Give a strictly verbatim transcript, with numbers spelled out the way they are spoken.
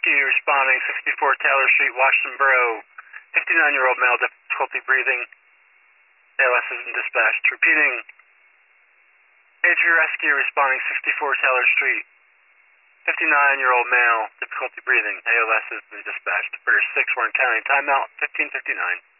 Rescue responding, sixty-four Taylor Street, Washington Borough. fifty-nine-year-old male, difficulty breathing. A L S has been dispatched. Repeating. Patriot Rescue responding, sixty-four Taylor Street. fifty-nine-year-old male, difficulty breathing. A L S has been dispatched. British six, Warren County. Timeout, fifteen fifty-nine.